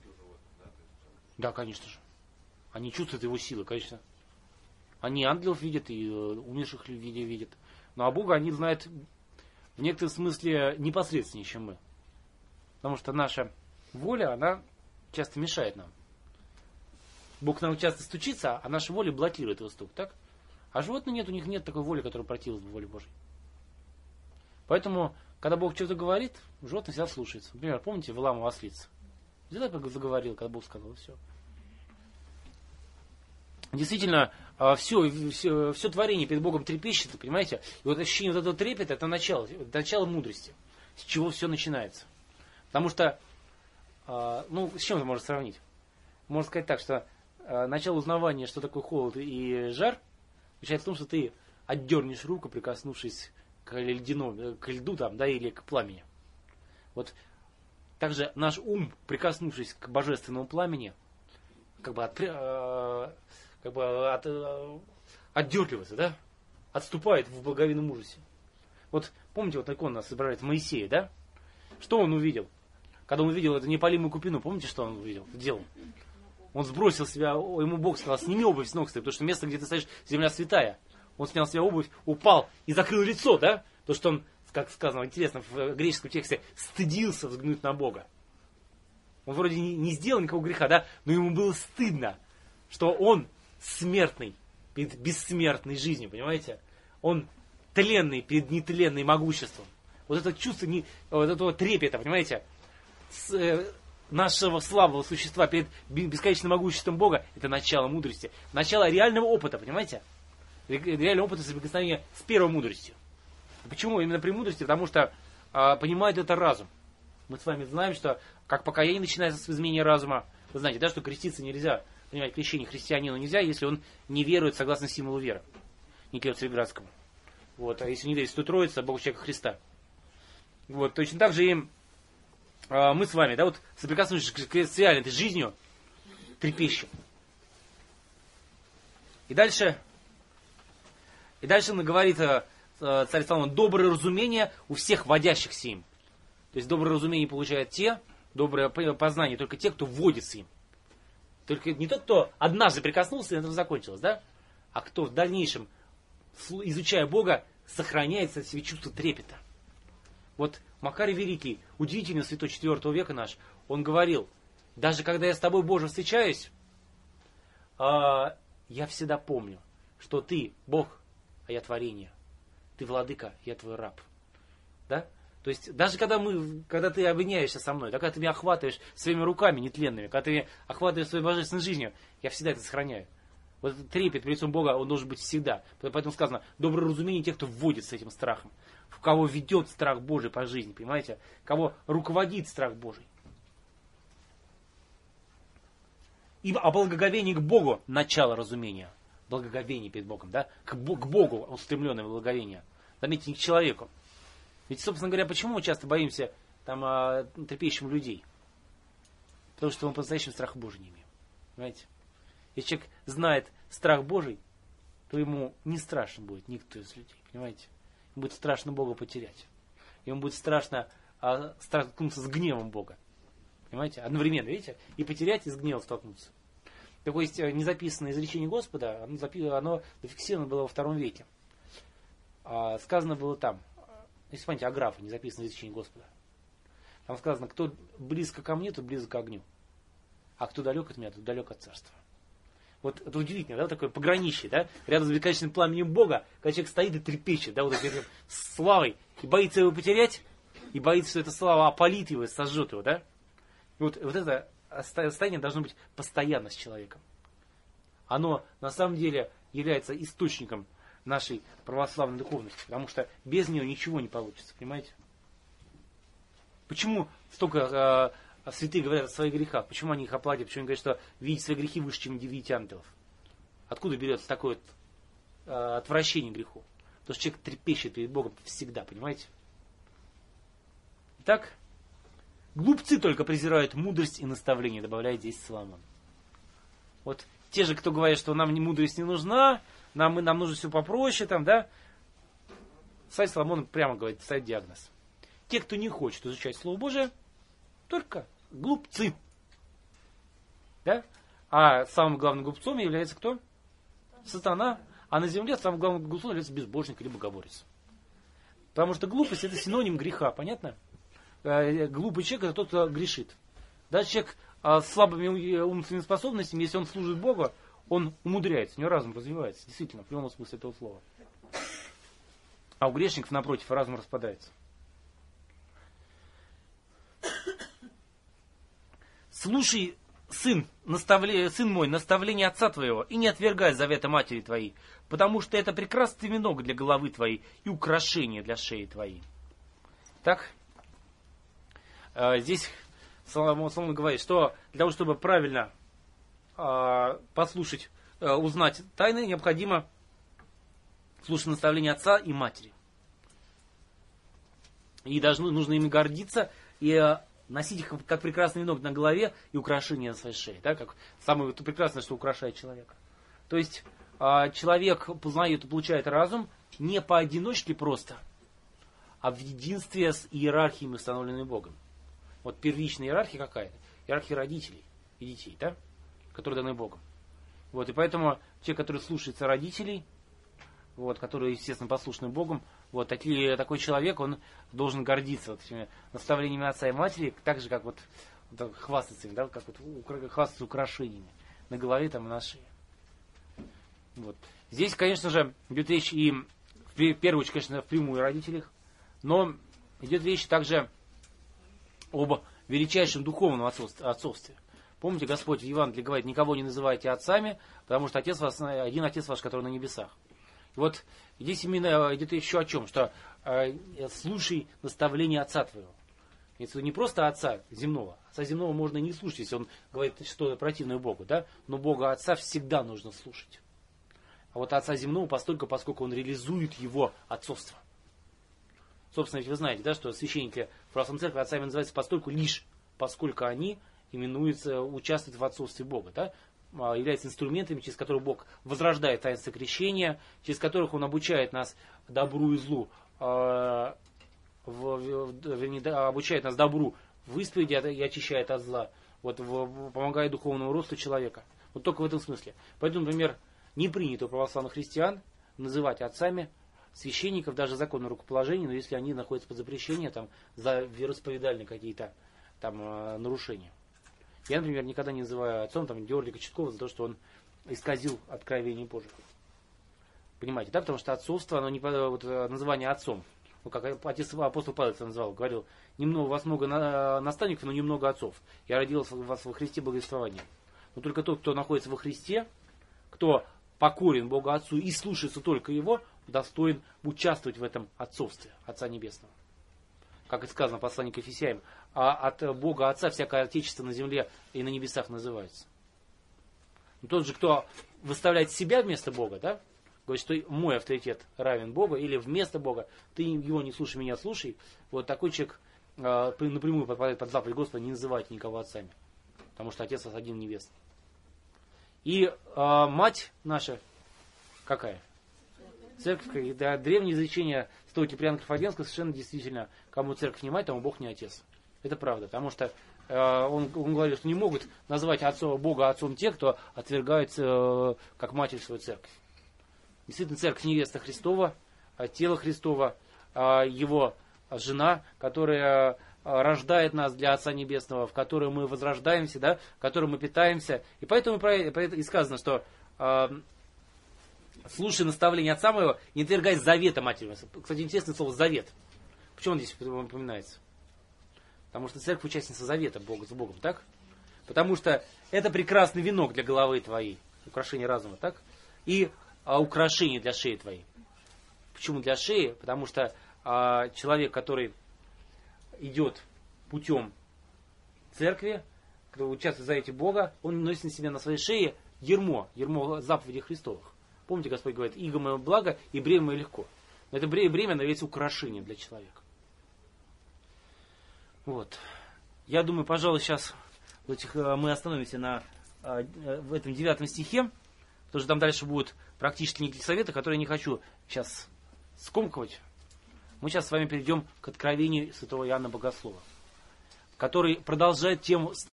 Да, конечно же. Они чувствуют его силы, конечно. Они ангелов видят и умерших людей видят. Но а Бога они знают в некотором смысле непосредственнее, чем мы. Потому что наша воля, она часто мешает нам. Бог к нам часто стучится, а наша воля блокирует его стук, так? А животных нет, у них нет такой воли, которая противилась бы воле Божьей. Поэтому, когда Бог что-то говорит, животное всегда слушается. Например, помните Валаама ослица? Взяла и заговорил, когда Бог сказал, все. Действительно, все творение перед Богом трепещет, понимаете? И вот ощущение вот этого трепета, это начало мудрости, с чего все начинается. Потому что, с чем это можно сравнить? Можно сказать так, что начало узнавания, что такое холод и жар, заключается в том, что ты отдернешь руку, прикоснувшись к льду там, да, или к пламени. Вот также наш ум, прикоснувшись к божественному пламени, отдергивается, да? Отступает в благовейном ужасе. Вот помните, вот как он нас изображает Моисея, да? Что он увидел? Когда он увидел эту неопалимую купину, помните, что он увидел? Делал? Он сбросил себя, ему Бог сказал, сними обувь с ног, потому что место, где ты стоишь, земля святая. Он снял с себя обувь, упал и закрыл лицо, да? То, что он, как сказано, интересно, в греческом тексте, стыдился взглянуть на Бога. Он вроде не сделал никакого греха, да? Но ему было стыдно, что он смертный перед бессмертной жизнью, понимаете? Он тленный перед нетленным могуществом. Вот это чувство вот этого трепета, понимаете? Нашего слабого существа перед бесконечным могуществом Бога, это начало мудрости. Начало реального опыта, понимаете? Реального опыта соприкосновения с первой мудростью. Почему именно при мудрости? Потому что понимает это разум. Мы с вами знаем, что как покаяние начинается с изменения разума. Вы знаете, да, что креститься нельзя, принимать крещение христианину нельзя, если он не верует согласно символу веры. Николаю Цареградскому. Вот. А если не верит в Святую Троицу, Богу человека Христа. Вот. Точно так же и мы с вами, да, вот соприкоснувшись с реальной этой жизнью, трепещем. И дальше он говорит, царь Соломон, доброе разумение у всех водящихся им. То есть доброе разумение получают доброе познание только те, кто вводится им. Только не тот, кто однажды прикоснулся, и на этом закончилось, да? А кто в дальнейшем, изучая Бога, сохраняет в себе чувство трепета. Вот Макарий Великий, удивительный святой IV века наш, он говорил, даже когда я с тобой, Боже, встречаюсь, я всегда помню, что ты Бог, а я творение. Ты владыка, я твой раб. Да? То есть, даже когда ты обвиняешься со мной, когда ты меня охватываешь своими руками нетленными, когда ты меня охватываешь своей божественной жизнью, я всегда это сохраняю. Вот этот трепет перед лицом Бога, он должен быть всегда. Поэтому сказано, доброе разумение тех, кто вводит с этим страхом. В кого ведет страх Божий по жизни, понимаете? Кого руководит страх Божий. А благоговение к Богу – начало разумения. Благоговение перед Богом, да? К Богу устремленное благоговение. Заметьте, не к человеку. Ведь, собственно говоря, почему мы часто боимся трепещем людей? Потому что мы по-настоящему страха Божий не имеем. Понимаете? Если человек знает страх Божий, то ему не страшно будет никто из людей. Понимаете? Ему будет страшно Бога потерять. Ему будет страшно столкнуться с гневом Бога. Понимаете? Одновременно, видите? И потерять, и с гневом столкнуться. Такое есть незаписанное изречение Господа, оно зафиксировано было во II веке. Сказано было там, если помните, Аграфа, незаписанное изречение Господа. Там сказано, кто близко ко мне, тот близко к огню. А кто далек от меня, тот далек от царства. Вот это удивительно, да, такое пограничье, да, рядом с бесконечным пламенем Бога, когда человек стоит и трепещет, да, вот этой славой, и боится его потерять, и боится, что эта слава опалит его и сожжет его, да. И вот это состояние должно быть постоянно с человеком. Оно на самом деле является источником нашей православной духовности, потому что без нее ничего не получится, понимаете? Почему столько святые говорят о своих грехах? Почему они их оплатят? Почему они говорят, что видеть свои грехи выше, чем видеть ангелов? Откуда берется такое отвращение к греху? Потому что человек трепещет перед Богом всегда, понимаете? Итак, глупцы только презирают мудрость и наставление, добавляет здесь Соломон. Вот те же, кто говорят, что нам мудрость не нужна, нам нужно все попроще, там, да? Царь Соломон прямо говорит, ставит диагноз. Те, кто не хочет изучать Слово Божие, только глупцы. Да? А самым главным глупцом является кто? Сатана. А на земле самым главным глупцом является безбожник или богоборец. Потому что глупость это синоним греха, понятно? Глупый человек это тот, кто грешит. Даже человек с слабыми умственными способностями, если он служит Богу, он умудряется, у него разум развивается, действительно, в прямом смысле этого слова. А у грешников, напротив, разум распадается. Слушай, сын мой, наставление отца твоего, и не отвергай завета матери твоей, потому что это прекрасный венок для головы твоей и украшение для шеи твоей. Так, здесь Соломон говорит, что для того, чтобы правильно послушать, узнать тайны, необходимо слушать наставления отца и матери. И нужно ими гордиться и носить их как прекрасный венок на голове и украшение на своей шее. Да, как самое прекрасное, что украшает человека. То есть человек познает и получает разум не поодиночке просто, а в единстве с иерархиями, установленными Богом. Вот первичная иерархия какая-то? Иерархия родителей и детей, да? Которые даны Богом. Вот, и поэтому те, которые слушаются родителей, вот, которые, естественно, послушны Богом, вот, такой человек, он должен гордиться вот этими наставлениями отца и матери, так же, как вот хвастаться им, да, как вот хвастаться украшениями на голове там, и на шее. Вот. Здесь, конечно же, идет речь и, в первую очередь, конечно, впрямую о родителях, но идет речь также об величайшем духовном отцовстве. Помните, Господь в Евангелии говорит, никого не называйте отцами, потому что один Отец ваш, который на небесах. И вот здесь именно идет еще о чем, что слушай наставление отца твоего. Это не просто отца земного. Отца земного можно и не слушать, если он говорит что-то противное Богу, да? Но Бога Отца всегда нужно слушать. А вот отца земного поскольку он реализует его отцовство. Собственно, ведь вы знаете, да, что священники в православной церкви отцами называются поскольку они участвуют в отцовстве Бога, да? Являются инструментами, через которые Бог возрождает таинство крещения, через которых Он обучает нас добру и злу, обучает нас добру в исповеди и очищает от зла, вот, помогает духовному росту человека. Вот только в этом смысле. Поэтому, например, не принято у православных христиан называть отцами священников, даже законное рукоположение, но если они находятся под запрещением там, за вероисповедальные какие-то там нарушения. Я, например, никогда не называю отцом Георгия Кочеткова за то, что он исказил откровение Божие. Понимаете, да? Потому что отцовство, оно не называние отцом. Ну, как апостол Павел это назвал, говорил, у вас много наставников, но немного отцов. Я родил вас во Христе благовествования. Но только тот, кто находится во Христе, кто покорен Богу Отцу и слушается только Его, достоин участвовать в этом отцовстве Отца Небесного. Как и сказано в послании к Ефесянам, а от Бога Отца всякое отечество на земле и на небесах называется. Но тот же, кто выставляет себя вместо Бога, да, говорит, что мой авторитет равен Богу, или вместо Бога, ты его не слушай, меня слушай, вот такой человек напрямую подпадает под заповедь Господа, не называйте никого отцами, потому что Отец один небесный. И мать наша какая? Церковь, да, древнее изречение Святого Киприана Карфагенского совершенно действительно, кому церковь не мать, тому Бог не отец. Это правда, потому что он говорит, что не могут назвать Бога отцом те, кто отвергает как матерь свою церковь. Действительно, церковь невеста Христова, тело Христова, его жена, которая рождает нас для Отца Небесного, в которой мы возрождаемся, да, в которой мы питаемся. И поэтому и сказано, что слушай наставление отца моего, не отвергай завета матери. Кстати, интересное слово завет. Почему он здесь упоминается? Потому что церковь участница завета с Богом, так? Потому что это прекрасный венок для головы твоей, украшение разума, так? И украшение для шеи твоей. Почему для шеи? Потому что человек, который идет путем церкви, который участвует в завете Бога, он носит на себе на своей шее ермо заповедей Христовых. Помните, Господь говорит, иго мое благо и бремя мое легко. Но это бремя является украшением для человека. Вот. Я думаю, пожалуй, сейчас мы остановимся в этом 9 стихе, потому что там дальше будут практически некие советы, которые я не хочу сейчас скомкивать. Мы сейчас с вами перейдем к откровению святого Иоанна Богослова, который продолжает тему